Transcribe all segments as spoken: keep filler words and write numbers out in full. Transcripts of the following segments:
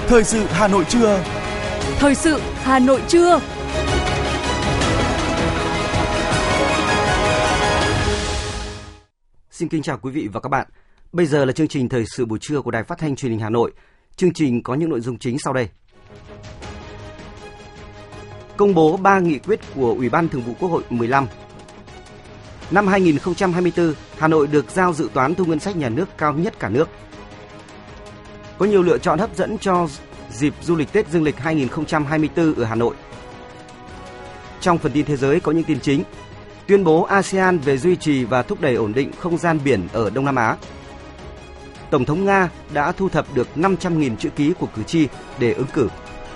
Thời sự Hà Nội trưa. Thời sự Hà Nội trưa. Xin kính chào quý vị và các bạn. Bây giờ là chương trình Thời sự buổi trưa của Đài Phát thanh Truyền hình Hà Nội. Chương trình có những nội dung chính sau đây. Công bố ba nghị quyết của Ủy ban Thường vụ Quốc hội mười lăm. Năm hai nghìn không trăm hai mươi tư, Hà Nội được giao dự toán thu ngân sách nhà nước cao nhất cả nước. Có nhiều lựa chọn hấp dẫn cho dịp du lịch Tết Dương lịch hai nghìn không trăm hai mươi tư ở Hà Nội. Trong phần tin thế giới có những tin chính. Tuyên bố a sê an về duy trì và thúc đẩy ổn định không gian biển ở Đông Nam Á. Tổng thống Nga đã thu thập được năm trăm nghìn chữ ký của cử tri để ứng cử.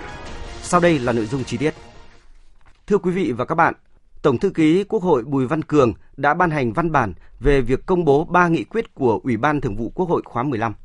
Sau đây là nội dung chi tiết. Thưa quý vị và các bạn, Tổng thư ký Quốc hội Bùi Văn Cường đã ban hành văn bản về việc công bố ba nghị quyết của Ủy ban Thường vụ Quốc hội khóa mười lăm.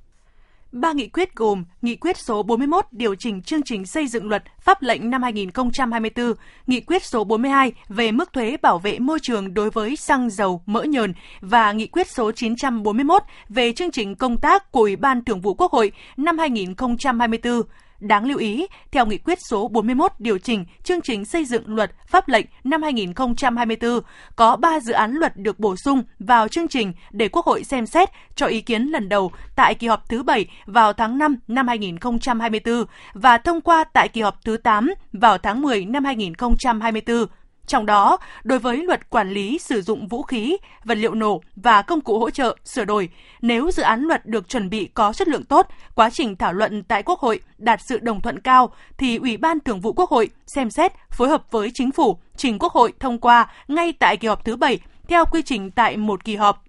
Ba nghị quyết gồm Nghị quyết số bốn mươi mốt điều chỉnh chương trình xây dựng luật pháp lệnh năm hai nghìn không trăm hai mươi tư, Nghị quyết số bốn mươi hai về mức thuế bảo vệ môi trường đối với xăng dầu mỡ nhờn và Nghị quyết số chín trăm bốn mươi mốt về chương trình công tác của Ủy ban Thường vụ Quốc hội năm hai nghìn không trăm hai mươi tư. Đáng lưu ý, theo Nghị quyết số bốn mươi mốt điều chỉnh chương trình xây dựng luật pháp lệnh năm hai nghìn không trăm hai mươi tư, có ba dự án luật được bổ sung vào chương trình để Quốc hội xem xét cho ý kiến lần đầu tại kỳ họp thứ bảy vào tháng năm năm hai nghìn không trăm hai mươi tư và thông qua tại kỳ họp thứ tám vào tháng mười năm hai nghìn không trăm hai mươi tư. Trong đó, đối với luật quản lý sử dụng vũ khí, vật liệu nổ và công cụ hỗ trợ sửa đổi, nếu dự án luật được chuẩn bị có chất lượng tốt, quá trình thảo luận tại Quốc hội đạt sự đồng thuận cao, thì Ủy ban Thường vụ Quốc hội xem xét phối hợp với Chính phủ trình Quốc hội thông qua ngay tại kỳ họp thứ bảy theo quy trình tại một kỳ họp.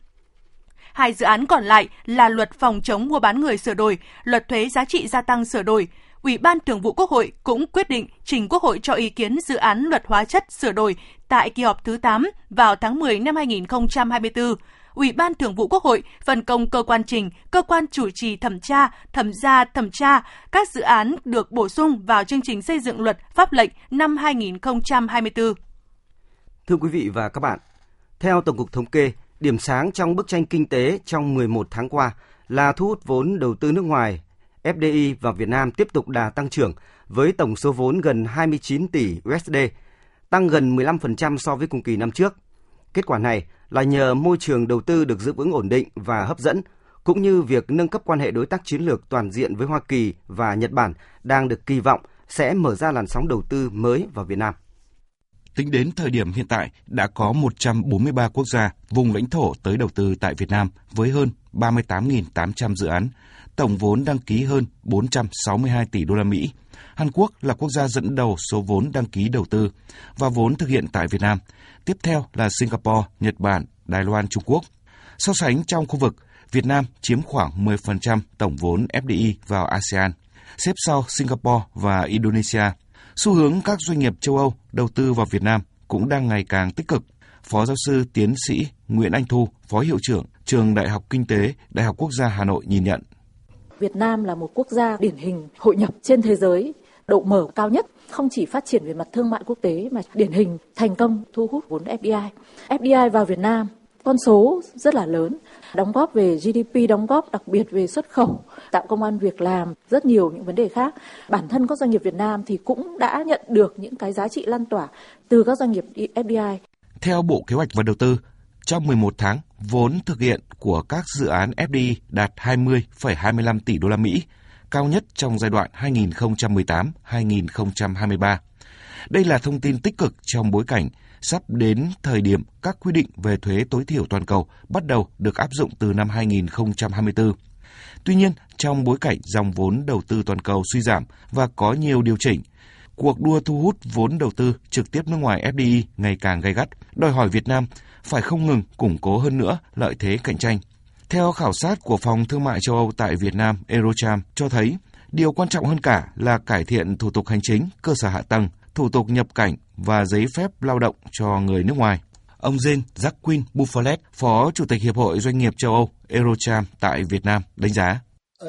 Hai dự án còn lại là luật phòng chống mua bán người sửa đổi, luật thuế giá trị gia tăng sửa đổi. Ủy ban Thường vụ Quốc hội cũng quyết định trình Quốc hội cho ý kiến dự án luật hóa chất sửa đổi tại kỳ họp thứ tám vào tháng mười năm hai nghìn không trăm hai mươi tư. Ủy ban Thường vụ Quốc hội phân công cơ quan trình, cơ quan chủ trì thẩm tra, thẩm gia thẩm tra các dự án được bổ sung vào chương trình xây dựng luật pháp lệnh năm hai nghìn không trăm hai mươi tư. Thưa quý vị và các bạn, theo Tổng cục Thống kê, điểm sáng trong bức tranh kinh tế trong mười một tháng qua là thu hút vốn đầu tư nước ngoài ép đê i vào Việt Nam tiếp tục đà tăng trưởng với tổng số vốn gần hai mươi chín tỷ đô la, tăng gần mười lăm phần trăm so với cùng kỳ năm trước. Kết quả này là nhờ môi trường đầu tư được giữ vững ổn định và hấp dẫn, cũng như việc nâng cấp quan hệ đối tác chiến lược toàn diện với Hoa Kỳ và Nhật Bản đang được kỳ vọng sẽ mở ra làn sóng đầu tư mới vào Việt Nam. Tính đến thời điểm hiện tại, đã có một trăm bốn mươi ba quốc gia, vùng lãnh thổ tới đầu tư tại Việt Nam với hơn ba mươi tám nghìn tám trăm dự án, tổng vốn đăng ký hơn bốn trăm sáu mươi hai tỷ đô la Mỹ. Hàn Quốc là quốc gia dẫn đầu số vốn đăng ký đầu tư và vốn thực hiện tại Việt Nam. Tiếp theo là Singapore, Nhật Bản, Đài Loan, Trung Quốc. So sánh trong khu vực, Việt Nam chiếm khoảng mười phần trăm tổng vốn ép đê i vào a sê an, xếp sau Singapore và Indonesia. Xu hướng các doanh nghiệp châu Âu đầu tư vào Việt Nam cũng đang ngày càng tích cực. Phó giáo sư tiến sĩ Nguyễn Anh Thu, Phó Hiệu trưởng Trường Đại học Kinh tế, Đại học Quốc gia Hà Nội nhìn nhận. Việt Nam là một quốc gia điển hình hội nhập trên thế giới, độ mở cao nhất, không chỉ phát triển về mặt thương mại quốc tế mà điển hình thành công thu hút vốn ép đê i. ép đê i vào Việt Nam, con số rất là lớn, đóng góp về giê đê pê, đóng góp đặc biệt về xuất khẩu, tạo công ăn việc làm, rất nhiều những vấn đề khác. Bản thân các doanh nghiệp Việt Nam thì cũng đã nhận được những cái giá trị lan tỏa từ các doanh nghiệp ép đê i. Theo Bộ Kế hoạch và Đầu tư, trong mười một tháng, vốn thực hiện của các dự án ép đê i đạt hai mươi phẩy hai mươi lăm tỷ đô la Mỹ, cao nhất trong giai đoạn hai nghìn không trăm mười tám đến hai nghìn không trăm hai mươi ba. Đây là thông tin tích cực trong bối cảnh sắp đến thời điểm các quy định về thuế tối thiểu toàn cầu bắt đầu được áp dụng từ năm hai nghìn không trăm hai mươi tư. Tuy nhiên, trong bối cảnh dòng vốn đầu tư toàn cầu suy giảm và có nhiều điều chỉnh, cuộc đua thu hút vốn đầu tư trực tiếp nước ngoài ép đê i ngày càng gay gắt, đòi hỏi Việt Nam phải không ngừng củng cố hơn nữa lợi thế cạnh tranh. Theo khảo sát của Phòng Thương mại châu Âu tại Việt Nam Eurocharm cho thấy, điều quan trọng hơn cả là cải thiện thủ tục hành chính, cơ sở hạ tầng, thủ tục nhập cảnh và giấy phép lao động cho người nước ngoài. Ông Jean Jacques Buffalet, Phó Chủ tịch Hiệp hội Doanh nghiệp châu Âu Eurocharm tại Việt Nam đánh giá.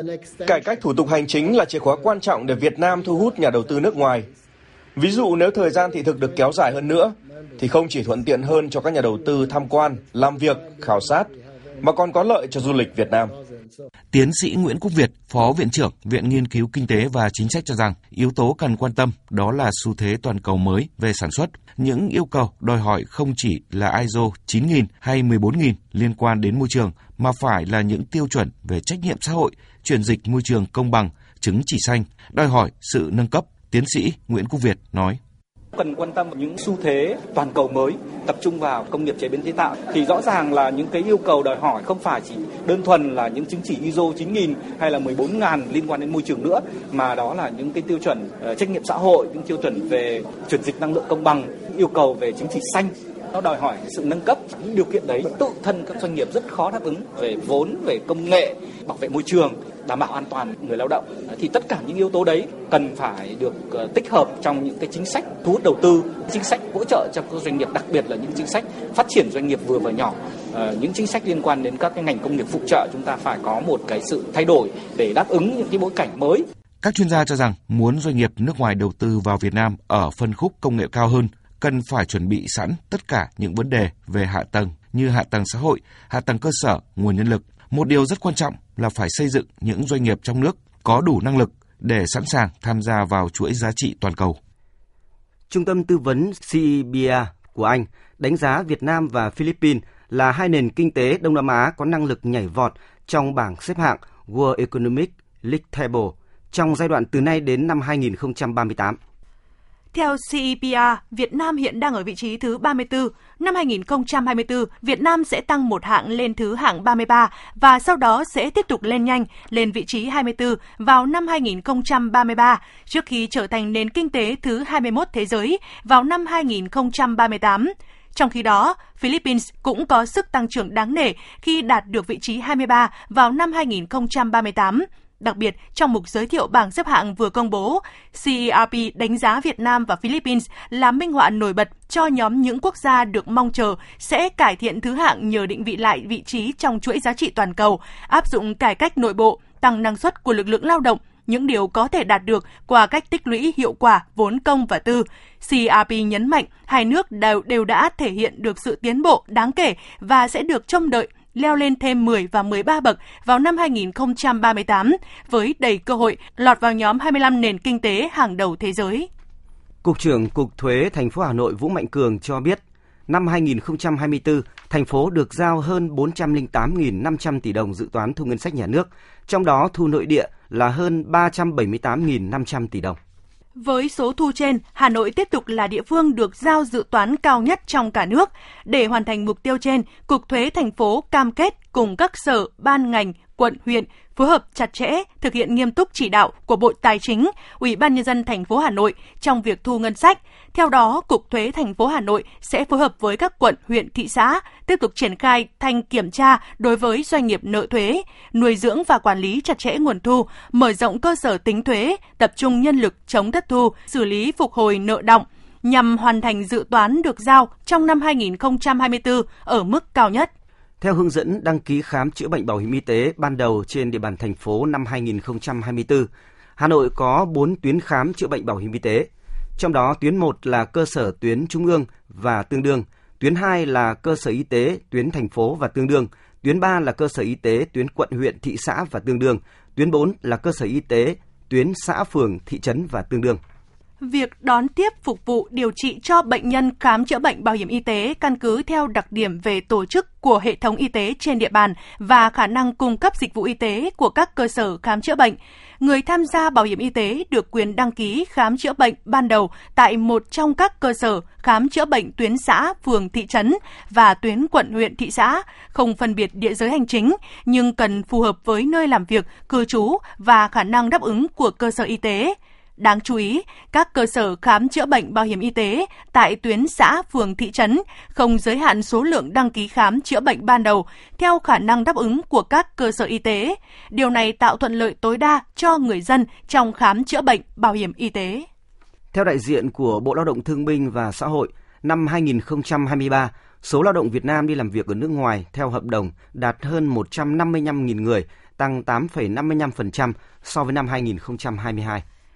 Cải cách thủ tục hành chính là chìa khóa quan trọng để Việt Nam thu hút nhà đầu tư nước ngoài. Ví dụ nếu thời gian thị thực được kéo dài hơn nữa, thì không chỉ thuận tiện hơn cho các nhà đầu tư tham quan, làm việc, khảo sát, mà còn có lợi cho du lịch Việt Nam. Tiến sĩ Nguyễn Quốc Việt, Phó Viện trưởng Viện Nghiên cứu Kinh tế và Chính sách cho rằng yếu tố cần quan tâm đó là xu thế toàn cầu mới về sản xuất. Những yêu cầu đòi hỏi không chỉ là i ét o chín nghìn hay mười bốn nghìn liên quan đến môi trường, mà phải là những tiêu chuẩn về trách nhiệm xã hội, chuyển dịch môi trường công bằng, chứng chỉ xanh, đòi hỏi sự nâng cấp. Tiến sĩ Nguyễn Quốc Việt nói. Cần quan tâm những xu thế toàn cầu mới, tập trung vào công nghiệp chế biến chế tạo thì rõ ràng là những cái yêu cầu đòi hỏi không phải chỉ đơn thuần là những chứng chỉ i ét o chín nghìn hay là mười bốn nghìn liên quan đến môi trường nữa, mà đó là những cái tiêu chuẩn uh, trách nhiệm xã hội, những tiêu chuẩn về chuyển dịch năng lượng công bằng, yêu cầu về chứng chỉ xanh. Nó đòi hỏi sự nâng cấp. Những điều kiện đấy tự thân các doanh nghiệp rất khó đáp ứng về vốn, về công nghệ, bảo vệ môi trường, đảm bảo an toàn người lao động. Thì tất cả những yếu tố đấy cần phải được tích hợp trong những cái chính sách thu hút đầu tư, chính sách hỗ trợ cho các doanh nghiệp, đặc biệt là những chính sách phát triển doanh nghiệp vừa và nhỏ. Những chính sách liên quan đến các cái ngành công nghiệp phụ trợ, chúng ta phải có một cái sự thay đổi để đáp ứng những cái bối cảnh mới. Các chuyên gia cho rằng muốn doanh nghiệp nước ngoài đầu tư vào Việt Nam ở phân khúc công nghệ cao hơn, cần phải chuẩn bị sẵn tất cả những vấn đề về hạ tầng như hạ tầng xã hội, hạ tầng cơ sở, nguồn nhân lực. Một điều rất quan trọng là phải xây dựng những doanh nghiệp trong nước có đủ năng lực để sẵn sàng tham gia vào chuỗi giá trị toàn cầu. Trung tâm tư vấn xê e bê a của Anh đánh giá Việt Nam và Philippines là hai nền kinh tế Đông Nam Á có năng lực nhảy vọt trong bảng xếp hạng World Economic League Table trong giai đoạn từ nay đến năm hai nghìn không trăm ba mươi tám. Theo xê e bê a, Việt Nam hiện đang ở vị trí thứ ba mươi tư. Năm hai nghìn không trăm hai mươi tư, Việt Nam sẽ tăng một hạng lên thứ hạng ba mươi ba và sau đó sẽ tiếp tục lên nhanh lên vị trí hai mươi tư vào năm hai nghìn không trăm ba mươi ba, trước khi trở thành nền kinh tế thứ hai mươi mốt thế giới vào năm hai nghìn không trăm ba mươi tám. Trong khi đó, Philippines cũng có sức tăng trưởng đáng nể khi đạt được vị trí hai mươi ba vào năm hai nghìn không trăm ba mươi tám. Đặc biệt, trong mục giới thiệu bảng xếp hạng vừa công bố, xê e rờ pê đánh giá Việt Nam và Philippines là minh họa nổi bật cho nhóm những quốc gia được mong chờ sẽ cải thiện thứ hạng nhờ định vị lại vị trí trong chuỗi giá trị toàn cầu, áp dụng cải cách nội bộ, tăng năng suất của lực lượng lao động, những điều có thể đạt được qua cách tích lũy hiệu quả vốn công và tư. xê e rờ pê nhấn mạnh hai nước đều, đều đã thể hiện được sự tiến bộ đáng kể và sẽ được trông đợi leo lên thêm mười và mười ba bậc vào năm hai nghìn không trăm ba mươi tám, với đầy cơ hội lọt vào nhóm hai mươi lăm nền kinh tế hàng đầu thế giới. Cục trưởng Cục Thuế thành phố Hà Nội Vũ Mạnh Cường cho biết, năm hai nghìn không trăm hai mươi tư, thành phố được giao hơn bốn trăm lẻ tám nghìn năm trăm tỷ đồng dự toán thu ngân sách nhà nước, trong đó thu nội địa là hơn ba trăm bảy mươi tám nghìn năm trăm tỷ đồng. Với số thu trên, Hà Nội tiếp tục là địa phương được giao dự toán cao nhất trong cả nước. Để hoàn thành mục tiêu trên, Cục Thuế thành phố cam kết cùng các sở, ban ngành, quận, huyện phối hợp chặt chẽ, thực hiện nghiêm túc chỉ đạo của Bộ Tài chính, Ủy ban Nhân dân thành phố Hà Nội trong việc thu ngân sách. Theo đó, Cục Thuế thành phố Hà Nội sẽ phối hợp với các quận, huyện, thị xã tiếp tục triển khai thanh kiểm tra đối với doanh nghiệp nợ thuế, nuôi dưỡng và quản lý chặt chẽ nguồn thu, mở rộng cơ sở tính thuế, tập trung nhân lực chống thất thu, xử lý phục hồi nợ đọng, nhằm hoàn thành dự toán được giao trong năm hai nghìn không trăm hai mươi tư ở mức cao nhất. Theo hướng dẫn đăng ký khám chữa bệnh bảo hiểm y tế ban đầu trên địa bàn thành phố năm hai nghìn không trăm hai mươi tư, Hà Nội có bốn tuyến khám chữa bệnh bảo hiểm y tế. Trong đó tuyến một là cơ sở tuyến trung ương và tương đương, tuyến hai là cơ sở y tế tuyến thành phố và tương đương, tuyến ba là cơ sở y tế tuyến quận huyện thị xã và tương đương, tuyến bốn là cơ sở y tế tuyến xã phường thị trấn và tương đương. Việc đón tiếp, phục vụ, điều trị cho bệnh nhân khám chữa bệnh bảo hiểm y tế căn cứ theo đặc điểm về tổ chức của hệ thống y tế trên địa bàn và khả năng cung cấp dịch vụ y tế của các cơ sở khám chữa bệnh. Người tham gia bảo hiểm y tế được quyền đăng ký khám chữa bệnh ban đầu tại một trong các cơ sở khám chữa bệnh tuyến xã, phường, thị trấn và tuyến quận, huyện, thị xã, không phân biệt địa giới hành chính, nhưng cần phù hợp với nơi làm việc, cư trú và khả năng đáp ứng của cơ sở y tế. Đáng chú ý, các cơ sở khám chữa bệnh bảo hiểm y tế tại tuyến xã, phường, thị trấn không giới hạn số lượng đăng ký khám chữa bệnh ban đầu theo khả năng đáp ứng của các cơ sở y tế. Điều này tạo thuận lợi tối đa cho người dân trong khám chữa bệnh bảo hiểm y tế. Theo đại diện của Bộ Lao động Thương binh và Xã hội, năm hai nghìn không trăm hai mươi ba, số lao động Việt Nam đi làm việc ở nước ngoài theo hợp đồng đạt hơn một trăm năm mươi lăm nghìn người, tăng tám phẩy năm mươi lăm phần trăm so với năm hai nghìn không trăm hai mươi hai.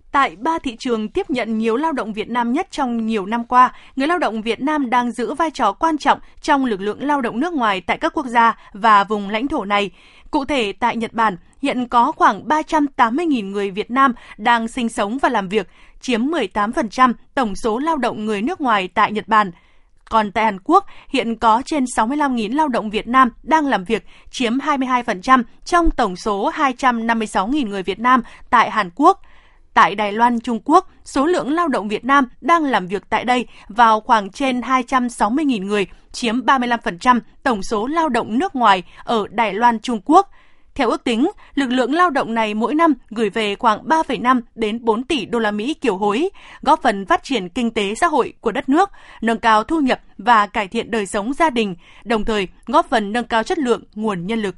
Tại ba thị trường tiếp nhận nhiều lao động Việt Nam nhất trong nhiều năm qua, người lao động Việt Nam đang giữ vai trò quan trọng trong lực lượng lao động nước ngoài tại các quốc gia và vùng lãnh thổ này. Cụ thể, tại Nhật Bản, hiện có khoảng ba trăm tám mươi nghìn người Việt Nam đang sinh sống và làm việc, chiếm mười tám phần trăm tổng số lao động người nước ngoài tại Nhật Bản. Còn tại Hàn Quốc, hiện có trên sáu mươi lăm nghìn lao động Việt Nam đang làm việc, chiếm hai mươi hai phần trăm trong tổng số hai trăm năm mươi sáu nghìn người Việt Nam tại Hàn Quốc. Tại Đài Loan, Trung Quốc, số lượng lao động Việt Nam đang làm việc tại đây vào khoảng trên hai trăm sáu mươi nghìn người, chiếm ba mươi lăm phần trăm tổng số lao động nước ngoài ở Đài Loan, Trung Quốc. Theo ước tính, lực lượng lao động này mỗi năm gửi về khoảng ba phẩy năm đến bốn tỷ đô la Mỹ kiều hối, góp phần phát triển kinh tế xã hội của đất nước, nâng cao thu nhập và cải thiện đời sống gia đình, đồng thời góp phần nâng cao chất lượng nguồn nhân lực.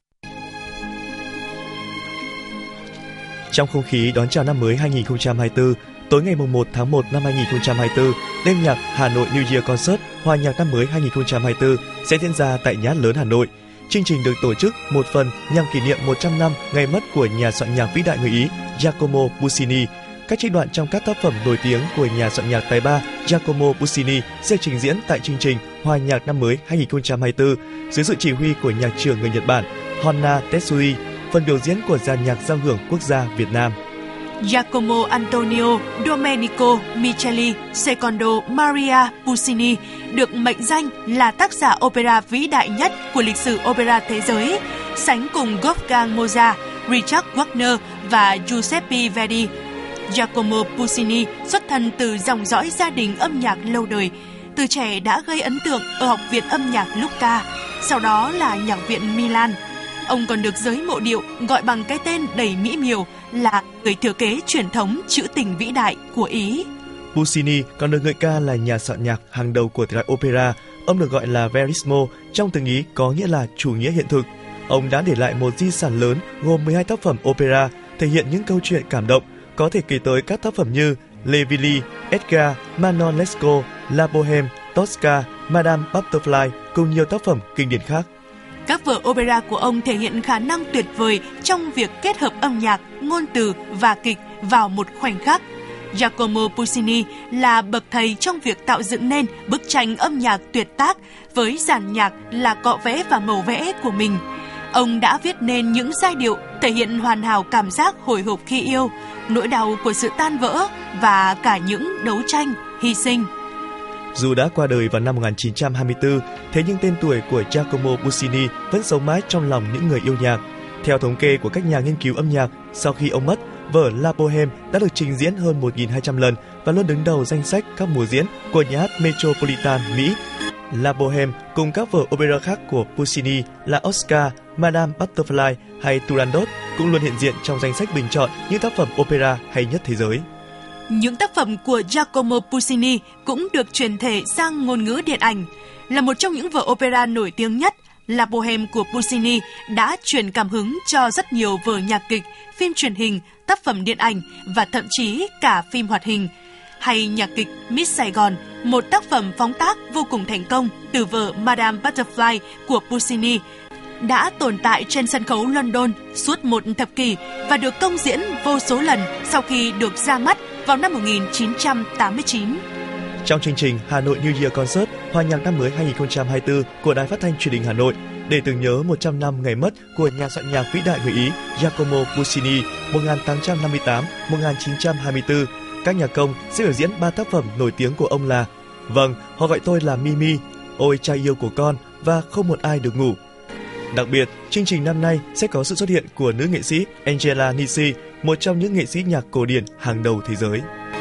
Trong không khí đón chào năm mới hai không hai tư, tối ngày mùng một tháng một năm hai không hai tư, đêm nhạc Hà Nội New Year Concert Hòa nhạc năm mới hai không hai tư sẽ diễn ra tại Nhát Lớn Hà Nội. Chương trình được tổ chức một phần nhằm kỷ niệm một trăm năm ngày mất của nhà soạn nhạc vĩ đại người Ý Giacomo Puccini. Các trích đoạn trong các tác phẩm nổi tiếng của nhà soạn nhạc tài ba Giacomo Puccini sẽ trình diễn tại chương trình Hòa nhạc năm mới hai không hai tư dưới sự chỉ huy của nhạc trưởng người Nhật Bản Honna Tetsui, phần biểu diễn của dàn nhạc giao hưởng quốc gia Việt Nam. Giacomo Antonio Domenico Micheli Secondo Maria Puccini được mệnh danh là tác giả opera vĩ đại nhất của lịch sử opera thế giới, sánh cùng Wolfgang Mozart, Richard Wagner và Giuseppe Verdi. Giacomo Puccini xuất thân từ dòng dõi gia đình âm nhạc lâu đời. Từ trẻ đã gây ấn tượng ở Học viện âm nhạc Lucca, sau đó là Nhạc viện Milan. Ông còn được giới mộ điệu gọi bằng cái tên đầy mỹ miều là người thừa kế truyền thống trữ tình vĩ đại của Ý. Puccini còn được ngợi ca là nhà soạn nhạc hàng đầu của thể loại opera. Ông được gọi là Verissimo, trong tiếng Ý có nghĩa là chủ nghĩa hiện thực. Ông đã để lại một di sản lớn gồm mười hai tác phẩm opera thể hiện những câu chuyện cảm động, có thể kể tới các tác phẩm như Le Villi, Edgar, Manon Lescaut, La Bohème, Tosca, Madame Butterfly cùng nhiều tác phẩm kinh điển khác. Các vở opera của ông thể hiện khả năng tuyệt vời trong việc kết hợp âm nhạc, ngôn từ và kịch vào một khoảnh khắc. Giacomo Puccini là bậc thầy trong việc tạo dựng nên bức tranh âm nhạc tuyệt tác với dàn nhạc là cọ vẽ và màu vẽ của mình. Ông đã viết nên những giai điệu thể hiện hoàn hảo cảm giác hồi hộp khi yêu, nỗi đau của sự tan vỡ và cả những đấu tranh, hy sinh. Dù đã qua đời vào năm một nghìn chín trăm hai mươi tư, thế nhưng tên tuổi của Giacomo Puccini vẫn sống mãi trong lòng những người yêu nhạc. Theo thống kê của các nhà nghiên cứu âm nhạc, sau khi ông mất, vở La Bohème đã được trình diễn hơn một nghìn hai trăm lần và luôn đứng đầu danh sách các mùa diễn của nhà hát Metropolitan Mỹ. La Bohème cùng các vở opera khác của Puccini là Oscar, Madame Butterfly hay Turandot cũng luôn hiện diện trong danh sách bình chọn những tác phẩm opera hay nhất thế giới. Những tác phẩm của Giacomo Puccini cũng được chuyển thể sang ngôn ngữ điện ảnh. Là một trong những vở opera nổi tiếng nhất, La Bohème của Puccini đã truyền cảm hứng cho rất nhiều vở nhạc kịch, phim truyền hình, tác phẩm điện ảnh và thậm chí cả phim hoạt hình. Hay nhạc kịch Miss Saigon, một tác phẩm phóng tác vô cùng thành công từ vở Madame Butterfly của Puccini, đã tồn tại trên sân khấu London suốt một thập kỷ và được công diễn vô số lần sau khi được ra mắt vào năm một nghìn chín trăm tám mươi chín. Trong chương trình Hà Nội New Year Concert Hòa nhạc năm mới hai không hai tư của Đài Phát thanh Truyền hình Hà Nội, để tưởng nhớ một trăm năm ngày mất của nhà soạn nhạc vĩ đại người Ý Giacomo Puccini một nghìn tám trăm năm mươi tám đến một nghìn chín trăm hai mươi tư, các nhạc công sẽ biểu diễn ba tác phẩm nổi tiếng của ông là Vâng, họ gọi tôi là Mimi, Ôi cha yêu của con và Không một ai được ngủ. Đặc biệt, chương trình năm nay sẽ có sự xuất hiện của nữ nghệ sĩ Angela Nisi, một trong những nghệ sĩ nhạc cổ điển hàng đầu thế giới.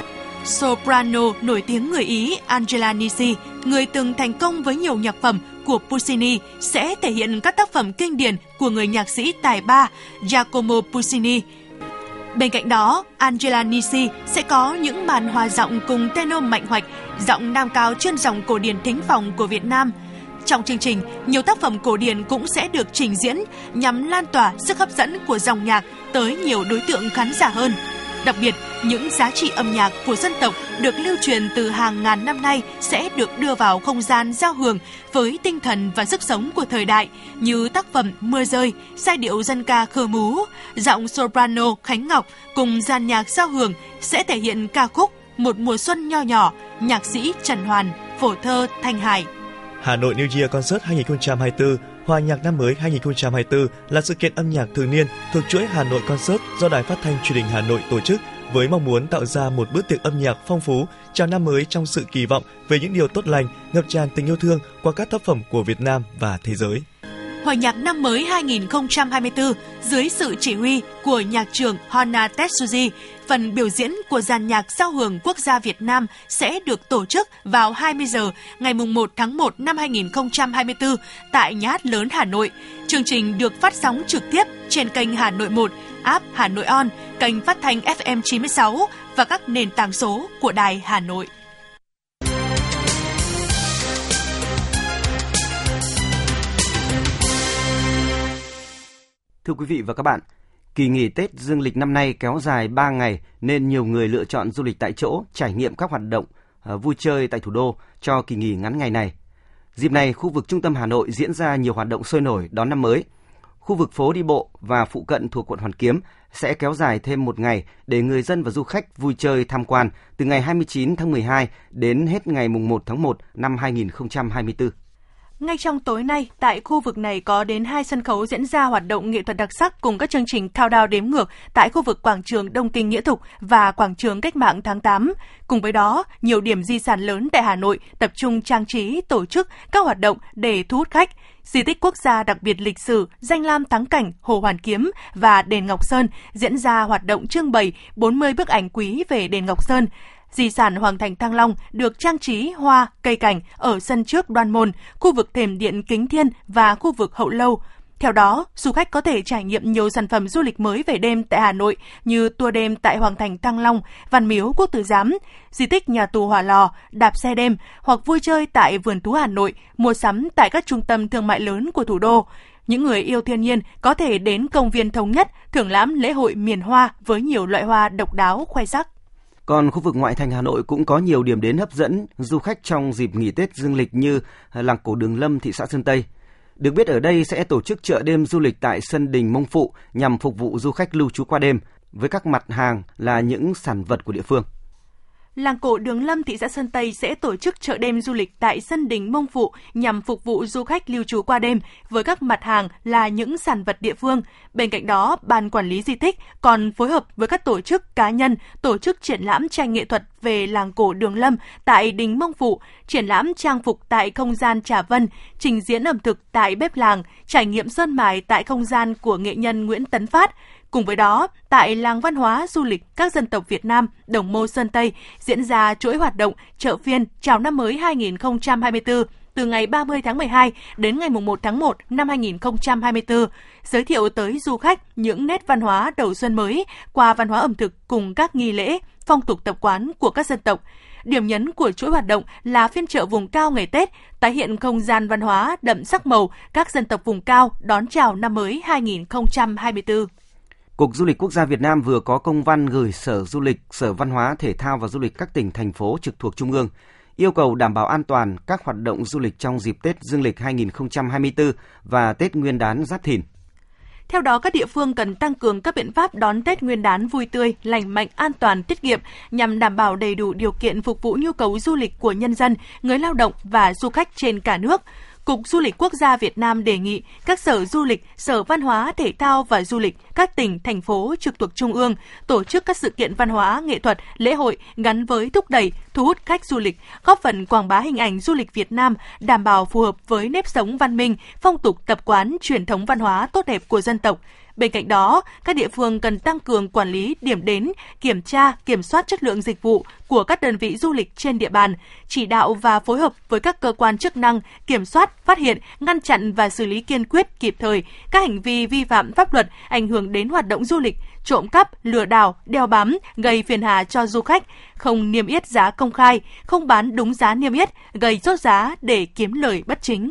Soprano nổi tiếng người Ý Angela Nisi, người từng thành công với nhiều nhạc phẩm của Puccini, sẽ thể hiện các tác phẩm kinh điển của người nhạc sĩ tài ba Giacomo Puccini. Bên cạnh đó, Angela Nisi sẽ có những màn hòa giọng cùng tenor mạnh hoạch, giọng nam cao chuyên dòng cổ điển thính phòng của Việt Nam. Trong chương trình, nhiều tác phẩm cổ điển cũng sẽ được trình diễn nhằm lan tỏa sức hấp dẫn của dòng nhạc tới nhiều đối tượng khán giả hơn. Đặc biệt, những giá trị âm nhạc của dân tộc được lưu truyền từ hàng ngàn năm nay sẽ được đưa vào không gian giao hưởng với tinh thần và sức sống của thời đại như tác phẩm Mưa rơi, giai điệu dân ca Khơ Mú, giọng soprano Khánh Ngọc cùng dàn nhạc giao hưởng sẽ thể hiện ca khúc Một mùa xuân nho nhỏ, nhạc sĩ Trần Hoàn, phổ thơ Thanh Hải. Hà Nội New Year Concert hai không hai tư, Hòa nhạc năm mới hai không hai tư là sự kiện âm nhạc thường niên thuộc chuỗi Hà Nội Concert do Đài Phát thanh Truyền hình Hà Nội tổ chức với mong muốn tạo ra một bữa tiệc âm nhạc phong phú chào năm mới trong sự kỳ vọng về những điều tốt lành, ngập tràn tình yêu thương qua các tác phẩm của Việt Nam và thế giới. Hòa nhạc năm mới hai không hai tư dưới sự chỉ huy của nhạc trưởng Honna Tetsuji, phần biểu diễn của dàn nhạc giao hưởng quốc gia Việt Nam sẽ được tổ chức vào hai mươi giờ ngày mùng một tháng một năm hai không hai tư tại Nhà hát lớn Hà Nội. Chương trình được phát sóng trực tiếp trên kênh Hà Nội một, app Hà Nội On, kênh phát thanh ép em chín mươi sáu và các nền tảng số của Đài Hà Nội. Thưa quý vị và các bạn, kỳ nghỉ Tết Dương lịch năm nay kéo dài ba ngày nên nhiều người lựa chọn du lịch tại chỗ, trải nghiệm các hoạt động uh, vui chơi tại thủ đô cho kỳ nghỉ ngắn ngày này. Dịp này, khu vực trung tâm Hà Nội diễn ra nhiều hoạt động sôi nổi đón năm mới. Khu vực phố đi bộ và phụ cận thuộc quận Hoàn Kiếm sẽ kéo dài thêm một ngày để người dân và du khách vui chơi tham quan từ ngày hai mươi chín tháng mười hai đến hết ngày mùng một tháng một năm hai không hai tư. Ngay trong tối nay, tại khu vực này có đến hai sân khấu diễn ra hoạt động nghệ thuật đặc sắc cùng các chương trình countdown đếm ngược tại khu vực quảng trường Đông Kinh Nghĩa Thục và quảng trường Cách mạng tháng tám. Cùng với đó, nhiều điểm di sản lớn tại Hà Nội tập trung trang trí, tổ chức các hoạt động để thu hút khách. Di tích quốc gia đặc biệt lịch sử, danh lam thắng cảnh Hồ Hoàn Kiếm và đền Ngọc Sơn diễn ra hoạt động trưng bày bốn mươi bức ảnh quý về đền Ngọc Sơn. Di sản Hoàng thành Thăng Long được trang trí hoa, cây cảnh ở sân trước Đoan Môn, khu vực thềm điện Kính Thiên và khu vực Hậu Lâu. Theo đó, du khách có thể trải nghiệm nhiều sản phẩm du lịch mới về đêm tại Hà Nội như tour đêm tại Hoàng thành Thăng Long, Văn Miếu Quốc Tử Giám, di tích nhà tù Hỏa Lò, đạp xe đêm hoặc vui chơi tại vườn thú Hà Nội, mua sắm tại các trung tâm thương mại lớn của thủ đô. Những người yêu thiên nhiên có thể đến công viên Thống Nhất, thưởng lãm lễ hội miền hoa với nhiều loại hoa độc đáo khoe sắc. Còn khu vực ngoại thành Hà Nội cũng có nhiều điểm đến hấp dẫn du khách trong dịp nghỉ Tết Dương lịch như làng cổ Đường Lâm, thị xã Sơn Tây. Được biết ở đây sẽ tổ chức chợ đêm du lịch tại sân đình Mông Phụ nhằm phục vụ du khách lưu trú qua đêm với các mặt hàng là những sản vật của địa phương. Làng cổ Đường Lâm, thị xã Sơn Tây sẽ tổ chức chợ đêm du lịch tại sân đình Mông Phụ nhằm phục vụ du khách lưu trú qua đêm với các mặt hàng là những sản vật địa phương. Bên cạnh đó, Ban Quản lý Di tích còn phối hợp với các tổ chức cá nhân tổ chức triển lãm tranh nghệ thuật về làng cổ Đường Lâm tại đình Mông Phụ, triển lãm trang phục tại không gian Trà Vân, trình diễn ẩm thực tại bếp làng, trải nghiệm sơn mài tại không gian của nghệ nhân Nguyễn Tấn Phát. Cùng với đó, tại làng văn hóa du lịch các dân tộc Việt Nam, Đồng Mô Sơn Tây diễn ra chuỗi hoạt động chợ phiên chào năm mới hai không hai tư từ ngày ba mươi tháng mười hai đến ngày mùng một tháng một năm hai không hai tư, giới thiệu tới du khách những nét văn hóa đầu xuân mới qua văn hóa ẩm thực cùng các nghi lễ, phong tục tập quán của các dân tộc. Điểm nhấn của chuỗi hoạt động là phiên chợ vùng cao ngày Tết, tái hiện không gian văn hóa đậm sắc màu các dân tộc vùng cao đón chào năm mới hai không hai tư. Cục Du lịch Quốc gia Việt Nam vừa có công văn gửi Sở Du lịch, Sở Văn hóa, Thể thao và Du lịch các tỉnh, thành phố trực thuộc Trung ương, yêu cầu đảm bảo an toàn các hoạt động du lịch trong dịp Tết Dương lịch hai không hai tư và Tết Nguyên đán Giáp Thìn. Theo đó, các địa phương cần tăng cường các biện pháp đón Tết Nguyên đán vui tươi, lành mạnh, an toàn, tiết kiệm nhằm đảm bảo đầy đủ điều kiện phục vụ nhu cầu du lịch của nhân dân, người lao động và du khách trên cả nước. Cục Du lịch Quốc gia Việt Nam đề nghị các sở du lịch, Sở Văn hóa, Thể thao và Du lịch, các tỉnh, thành phố trực thuộc Trung ương tổ chức các sự kiện văn hóa, nghệ thuật, lễ hội gắn với thúc đẩy, thu hút khách du lịch, góp phần quảng bá hình ảnh du lịch Việt Nam, đảm bảo phù hợp với nếp sống văn minh, phong tục tập quán, truyền thống văn hóa tốt đẹp của dân tộc. Bên cạnh đó, các địa phương cần tăng cường quản lý điểm đến, kiểm tra, kiểm soát chất lượng dịch vụ của các đơn vị du lịch trên địa bàn, chỉ đạo và phối hợp với các cơ quan chức năng kiểm soát, phát hiện, ngăn chặn và xử lý kiên quyết kịp thời các hành vi vi phạm pháp luật ảnh hưởng đến hoạt động du lịch, trộm cắp, lừa đảo, đeo bám, gây phiền hà cho du khách, không niêm yết giá công khai, không bán đúng giá niêm yết, gây sốt giá để kiếm lời bất chính.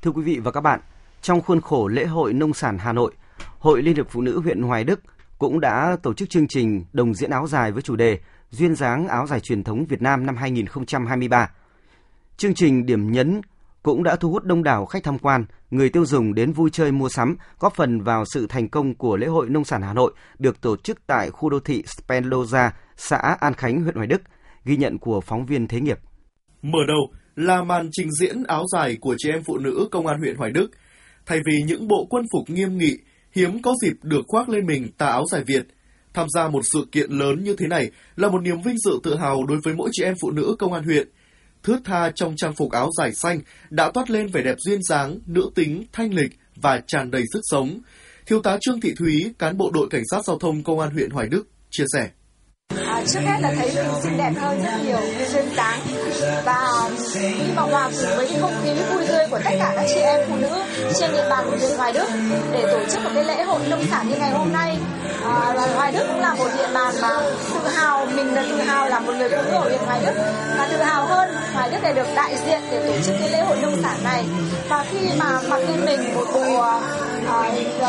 Thưa quý vị và các bạn, trong khuôn khổ lễ hội nông sản Hà Nội, Hội Liên hiệp Phụ nữ huyện Hoài Đức cũng đã tổ chức chương trình đồng diễn áo dài với chủ đề Duyên dáng áo dài truyền thống Việt Nam năm hai không hai ba. Chương trình điểm nhấn cũng đã thu hút đông đảo khách tham quan, người tiêu dùng đến vui chơi mua sắm, góp phần vào sự thành công của lễ hội nông sản Hà Nội được tổ chức tại khu đô thị Spinoza, xã An Khánh, huyện Hoài Đức. Ghi nhận của phóng viên Thế Nghiệp. Mở đầu là màn trình diễn áo dài của chị em phụ nữ Công an huyện Hoài Đức. Thay vì những bộ quân phục nghiêm nghị, hiếm có dịp được khoác lên mình tà áo dài Việt. Tham gia một sự kiện lớn như thế này là một niềm vinh dự tự hào đối với mỗi chị em phụ nữ Công an huyện. Thướt tha trong trang phục áo dài xanh đã toát lên vẻ đẹp duyên dáng, nữ tính, thanh lịch và tràn đầy sức sống. Thiếu tá Trương Thị Thúy, cán bộ đội cảnh sát giao thông Công an huyện Hoài Đức, chia sẻ. À, trước hết là thấy mình xinh đẹp hơn rất nhiều, duyên dáng và hy vọng hòa cùng với cái không khí vui tươi của tất cả các chị em phụ nữ trên địa bàn của huyện Hoài Đức để tổ chức một cái lễ hội nông sản như ngày hôm nay. À, Hoài Đức cũng là một địa bàn mà tự hào, mình là tự hào là một người phụ nữ ở huyện Hoài Đức và tự hào hơn Hoài Đức để được đại diện để tổ chức cái lễ hội nông sản này. Và khi mà mặc lên mình một bộ à,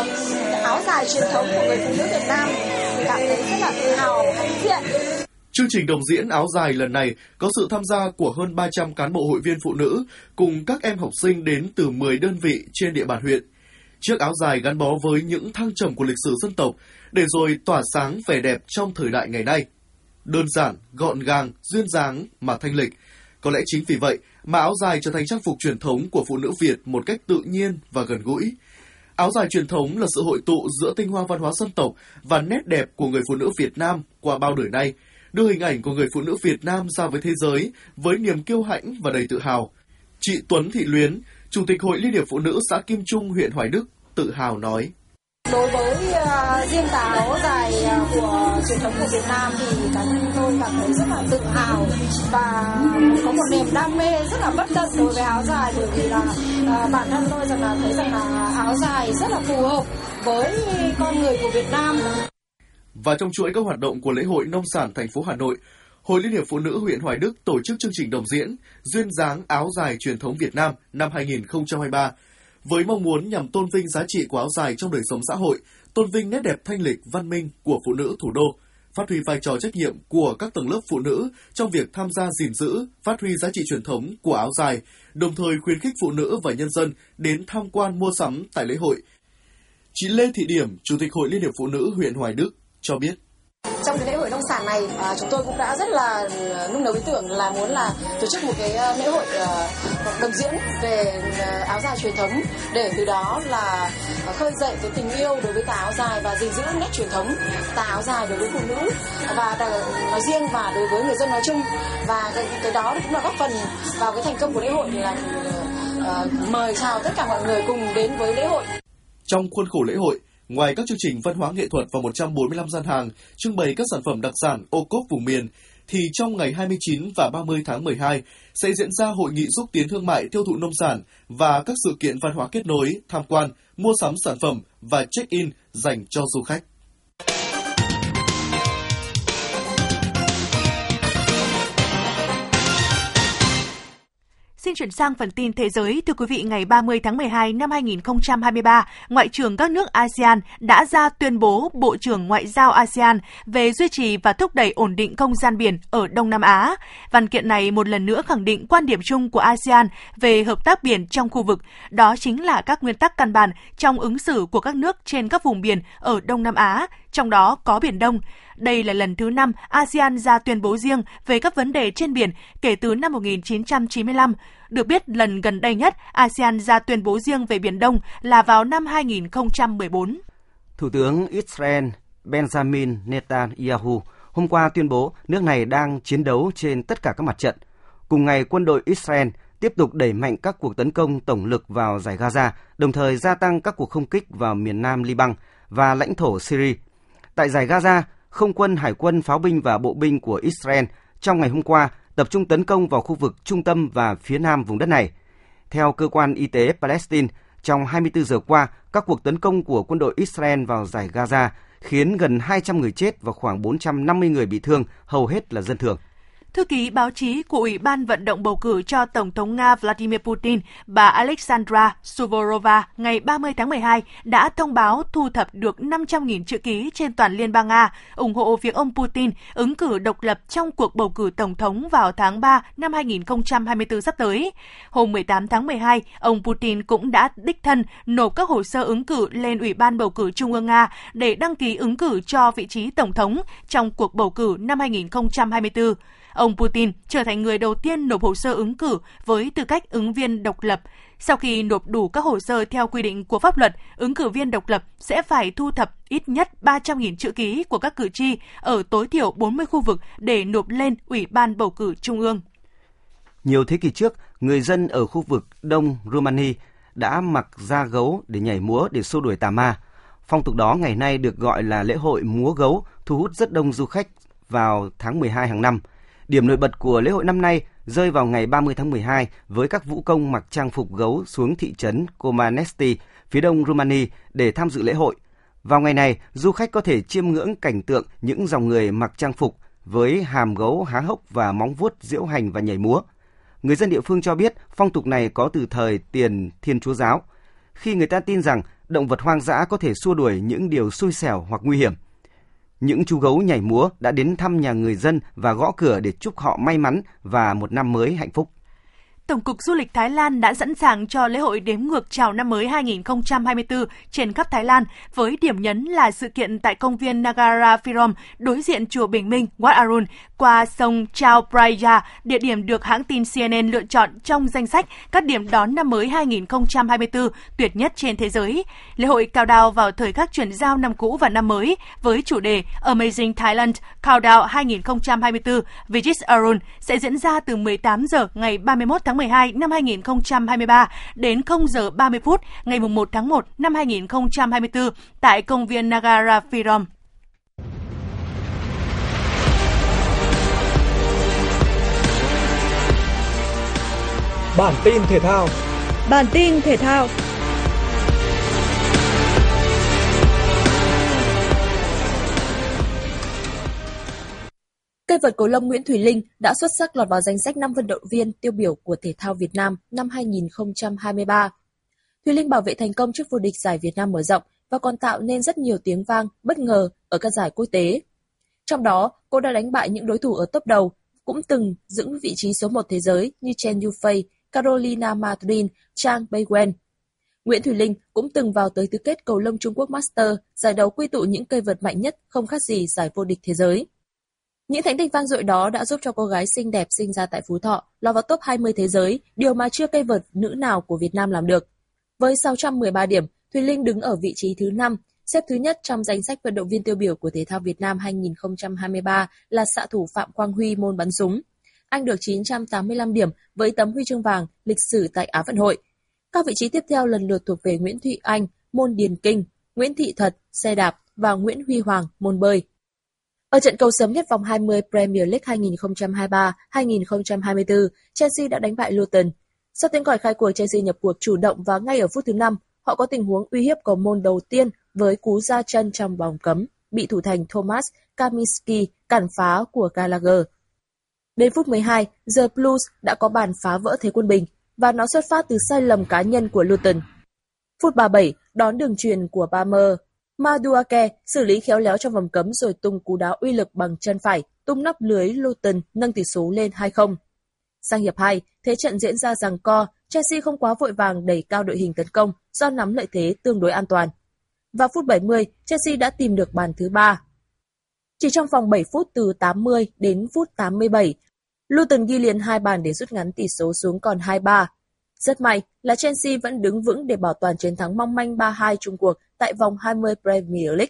áo dài truyền thống của người phụ nữ Việt Nam thì cảm thấy rất là tự hào, hãnh diện. Chương trình đồng diễn áo dài lần này có sự tham gia của hơn ba trăm cán bộ hội viên phụ nữ cùng các em học sinh đến từ mười đơn vị trên địa bàn huyện. Chiếc áo dài gắn bó với những thăng trầm của lịch sử dân tộc để rồi tỏa sáng vẻ đẹp trong thời đại ngày nay. Đơn giản, gọn gàng, duyên dáng mà thanh lịch. Có lẽ chính vì vậy mà áo dài trở thành trang phục truyền thống của phụ nữ Việt một cách tự nhiên và gần gũi. Áo dài truyền thống là sự hội tụ giữa tinh hoa văn hóa dân tộc và nét đẹp của người phụ nữ Việt Nam qua bao đời nay, đưa hình ảnh của người phụ nữ Việt Nam ra với thế giới với niềm kiêu hãnh và đầy tự hào. Chị Tuấn Thị Luyến, Chủ tịch Hội Liên hiệp Phụ nữ xã Kim Trung, huyện Hoài Đức, tự hào nói. Đối với uh, riêng tà áo dài uh, của truyền thống của Việt Nam thì cá nhân tôi cảm thấy rất là tự hào và có một niềm đam mê rất là bất tận đối với áo dài, bởi vì là uh, bản thân tôi rằng là thấy rằng là áo dài rất là phù hợp với con người của Việt Nam. Và trong chuỗi các hoạt động của lễ hội nông sản thành phố Hà Nội, Hội Liên hiệp Phụ nữ huyện Hoài Đức tổ chức chương trình đồng diễn Duyên dáng áo dài truyền thống Việt Nam năm hai không hai ba với mong muốn nhằm tôn vinh giá trị của áo dài trong đời sống xã hội, tôn vinh nét đẹp thanh lịch văn minh của phụ nữ thủ đô, phát huy vai trò trách nhiệm của các tầng lớp phụ nữ trong việc tham gia gìn giữ, phát huy giá trị truyền thống của áo dài, đồng thời khuyến khích phụ nữ và nhân dân đến tham quan mua sắm tại lễ hội. Chị Lê Thị Điểm, Chủ tịch Hội Liên hiệp Phụ nữ huyện Hoài Đức cho biết. Trong cái lễ hội nông sản này, à, chúng tôi cũng đã rất là nung nấu ý tưởng là muốn là tổ chức một cái lễ hội uh, đồng diễn về uh, áo dài truyền thống để từ đó là uh, khơi dậy cái tình yêu đối với tà áo dài và gìn giữ nét truyền thống tà áo dài đối với phụ nữ và nói riêng và đối với người dân nói chung, và cái, cái đó cũng là góp phần vào cái thành công của lễ hội là uh, mời chào tất cả mọi người cùng đến với lễ hội. Trong khuôn khổ lễ hội, ngoài các chương trình văn hóa nghệ thuật và một trăm bốn mươi lăm gian hàng trưng bày các sản phẩm đặc sản ô cốp vùng miền, thì trong ngày hai mươi chín và ba mươi tháng mười hai sẽ diễn ra hội nghị xúc tiến thương mại tiêu thụ nông sản và các sự kiện văn hóa kết nối, tham quan, mua sắm sản phẩm và check-in dành cho du khách. Xin chuyển sang phần tin thế giới. Thưa quý vị, ngày ba mươi tháng mười hai năm hai không hai ba, Ngoại trưởng các nước a sê an đã ra tuyên bố Bộ trưởng Ngoại giao a sê an về duy trì và thúc đẩy ổn định không gian biển ở Đông Nam Á. Văn kiện này một lần nữa khẳng định quan điểm chung của a sê an về hợp tác biển trong khu vực, đó chính là các nguyên tắc căn bản trong ứng xử của các nước trên các vùng biển ở Đông Nam Á, trong đó có Biển Đông. Đây là lần thứ năm a sê an ra tuyên bố riêng về các vấn đề trên biển kể từ năm một nghìn chín trăm chín mươi lăm. Được biết, lần gần đây nhất a sê an ra tuyên bố riêng về Biển Đông là vào năm hai nghìn không trăm mười bốn. Thủ tướng Israel Benjamin Netanyahu hôm qua tuyên bố nước này đang chiến đấu trên tất cả các mặt trận. Cùng ngày, quân đội Israel tiếp tục đẩy mạnh các cuộc tấn công tổng lực vào dải Gaza, đồng thời gia tăng các cuộc không kích vào miền nam Liban và lãnh thổ Syria. Tại dải Gaza, không quân, hải quân, pháo binh và bộ binh của Israel trong ngày hôm qua tập trung tấn công vào khu vực trung tâm và phía nam vùng đất này. Theo cơ quan y tế Palestine, trong hai mươi tư giờ qua, các cuộc tấn công của quân đội Israel vào dải Gaza khiến gần hai trăm người chết và khoảng bốn trăm năm mươi người bị thương, hầu hết là dân thường. Thư ký báo chí của Ủy ban vận động bầu cử cho Tổng thống Nga Vladimir Putin, bà Alexandra Suvorova, ngày ba mươi tháng mười hai đã thông báo thu thập được năm trăm nghìn chữ ký trên toàn Liên bang Nga, ủng hộ việc ông Putin ứng cử độc lập trong cuộc bầu cử Tổng thống vào tháng ba năm hai nghìn không trăm hai mươi tư sắp tới. Hôm mười tám tháng mười hai, ông Putin cũng đã đích thân nộp các hồ sơ ứng cử lên Ủy ban bầu cử Trung ương Nga để đăng ký ứng cử cho vị trí Tổng thống trong cuộc bầu cử năm hai nghìn không trăm hai mươi tư. Ông Putin trở thành người đầu tiên nộp hồ sơ ứng cử với tư cách ứng viên độc lập. Sau khi nộp đủ các hồ sơ theo quy định của pháp luật, ứng cử viên độc lập sẽ phải thu thập ít nhất ba trăm nghìn chữ ký của các cử tri ở tối thiểu bốn mươi khu vực để nộp lên Ủy ban bầu cử Trung ương. Nhiều thế kỷ trước, người dân ở khu vực Đông Romania đã mặc da gấu để nhảy múa để xua đuổi tà ma. Phong tục đó ngày nay được gọi là lễ hội múa gấu, thu hút rất đông du khách vào tháng mười hai hàng năm. Điểm nổi bật của lễ hội năm nay rơi vào ngày ba mươi tháng mười hai với các vũ công mặc trang phục gấu xuống thị trấn Comanesti, phía đông Romania để tham dự lễ hội. Vào ngày này, du khách có thể chiêm ngưỡng cảnh tượng những dòng người mặc trang phục với hàm gấu há hốc và móng vuốt diễu hành và nhảy múa. Người dân địa phương cho biết phong tục này có từ thời tiền Thiên Chúa giáo, khi người ta tin rằng động vật hoang dã có thể xua đuổi những điều xui xẻo hoặc nguy hiểm. Những chú gấu nhảy múa đã đến thăm nhà người dân và gõ cửa để chúc họ may mắn và một năm mới hạnh phúc. Tổng cục Du lịch Thái Lan đã sẵn sàng cho lễ hội đếm ngược chào năm mới hai nghìn không trăm hai mươi tư trên khắp Thái Lan, với điểm nhấn là sự kiện tại công viên Nagara Phirom đối diện chùa Bình Minh Wat Arun qua sông Chao Phraya, địa điểm được hãng tin xê en en lựa chọn trong danh sách các điểm đón năm mới hai nghìn không trăm hai mươi tư tuyệt nhất trên thế giới. Lễ hội countdown vào thời khắc chuyển giao năm cũ và năm mới với chủ đề Amazing Thailand Countdown hai nghìn không trăm hai mươi tư Visit Arun sẽ diễn ra từ mười tám giờ ngày ba mươi mốt tháng mười hai năm hai nghìn không trăm hai mươi ba đến không giờ ba mươi phút ngày mùng một tháng một năm hai nghìn không trăm hai mươi tư tại công viên Nagara Phirom. Bản tin thể thao. Bản tin thể thao. Cây vợt cầu lông Nguyễn Thùy Linh đã xuất sắc lọt vào danh sách năm vận động viên tiêu biểu của thể thao Việt Nam năm hai nghìn không trăm hai mươi ba. Thùy Linh bảo vệ thành công chức vô địch giải Việt Nam mở rộng và còn tạo nên rất nhiều tiếng vang bất ngờ ở các giải quốc tế. Trong đó, cô đã đánh bại những đối thủ ở top đầu, cũng từng giữ vị trí số một thế giới như Chen Yufei, Carolina Marin, Zhang Beiwen. Nguyễn Thùy Linh cũng từng vào tới tứ kết cầu lông Trung Quốc Master, giải đấu quy tụ những cây vợt mạnh nhất không khác gì giải vô địch thế giới. Những thành tích vang dội đó đã giúp cho cô gái xinh đẹp sinh ra tại Phú Thọ lọt vào top hai mươi thế giới, điều mà chưa cây vợt nữ nào của Việt Nam làm được. Với sáu trăm mười ba điểm, Thùy Linh đứng ở vị trí thứ năm, xếp thứ nhất trong danh sách vận động viên tiêu biểu của thể thao Việt Nam hai nghìn không trăm hai mươi ba là xạ thủ Phạm Quang Huy môn bắn súng. Anh được chín trăm tám mươi lăm điểm với tấm huy chương vàng lịch sử tại Á vận hội. Các vị trí tiếp theo lần lượt thuộc về Nguyễn Thụy Anh môn điền kinh, Nguyễn Thị Thật xe đạp và Nguyễn Huy Hoàng môn bơi. Ở trận cầu sớm nhất vòng hai mươi Premier League hai nghìn không trăm hai mươi ba hai nghìn không trăm hai mươi tư, Chelsea đã đánh bại Luton. Sau tiếng còi khai cuộc, Chelsea nhập cuộc chủ động và ngay ở phút thứ năm, họ có tình huống uy hiếp cầu môn đầu tiên với cú ra chân trong vòng cấm, bị thủ thành Thomas Kaminski cản phá của Gallagher. Đến phút mười hai, The Blues đã có bàn phá vỡ thế quân bình và nó xuất phát từ sai lầm cá nhân của Luton. Phút ba mươi bảy, đón đường chuyền của Palmer. Madueke xử lý khéo léo trong vòng cấm rồi tung cú đá uy lực bằng chân phải, tung nắp lưới Luton nâng tỷ số lên hai không. Sang hiệp hai, thế trận diễn ra giằng co, Chelsea không quá vội vàng đẩy cao đội hình tấn công do nắm lợi thế tương đối an toàn. Vào phút bảy mươi, Chelsea đã tìm được bàn thứ ba. Chỉ trong vòng bảy phút từ tám mươi đến phút tám mươi bảy, Luton ghi liền hai bàn để rút ngắn tỷ số xuống còn hai ba. Rất may là Chelsea vẫn đứng vững để bảo toàn chiến thắng mong manh ba hai chung cuộc tại vòng hai mươi Premier League.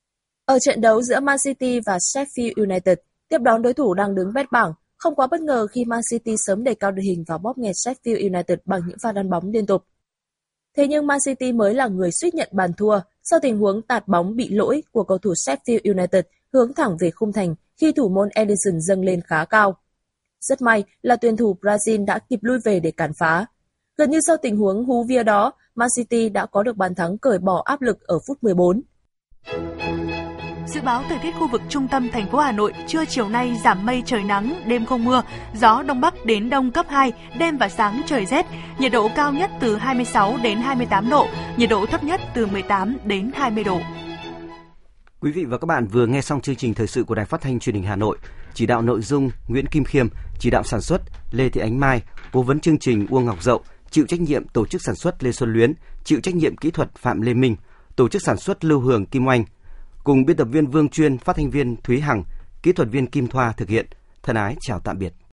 Ở trận đấu giữa Man City và Sheffield United, tiếp đón đối thủ đang đứng bét bảng, không quá bất ngờ khi Man City sớm đẩy cao đội hình và bóp nghẹt Sheffield United bằng những pha đăn bóng liên tục. Thế nhưng Man City mới là người suýt nhận bàn thua sau tình huống tạt bóng bị lỗi của cầu thủ Sheffield United hướng thẳng về khung thành khi thủ môn Ederson dâng lên khá cao. Rất may là tuyển thủ Brazil đã kịp lui về để cản phá. Gần như sau tình huống hú vía đó, Man City đã có được bàn thắng cởi bỏ áp lực ở phút mười bốn. Dự báo thời tiết khu vực trung tâm thành phố Hà Nội, trưa chiều nay giảm mây trời nắng, đêm không mưa, gió đông bắc đến đông cấp hai, đêm và sáng trời rét, nhiệt độ cao nhất từ hai mươi sáu đến hai mươi tám độ, nhiệt độ thấp nhất từ mười tám đến hai mươi độ. Quý vị và các bạn vừa nghe xong chương trình thời sự của Đài Phát thanh Truyền hình Hà Nội. Chỉ đạo nội dung Nguyễn Kim Khiêm, chỉ đạo sản xuất Lê Thị Ánh Mai, cố vấn chương trình Uông Ngọc Dậu, chịu trách nhiệm tổ chức sản xuất Lê Xuân Luyến, chịu trách nhiệm kỹ thuật Phạm Lê Minh, tổ chức sản xuất Lưu Hường Kim Oanh, cùng biên tập viên Vương Chuyên, phát thanh viên Thúy Hằng, kỹ thuật viên Kim Thoa thực hiện. Thân ái chào tạm biệt.